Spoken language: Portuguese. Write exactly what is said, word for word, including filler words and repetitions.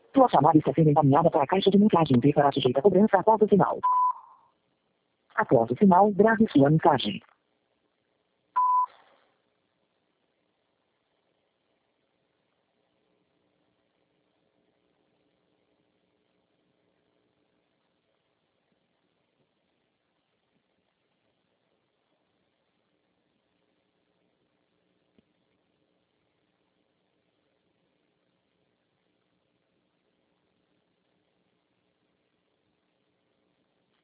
Tua chamada está sendo encaminhada para a caixa de mensagens e será sujeita a cobrança após o sinal. Após o sinal, grave sua mensagem.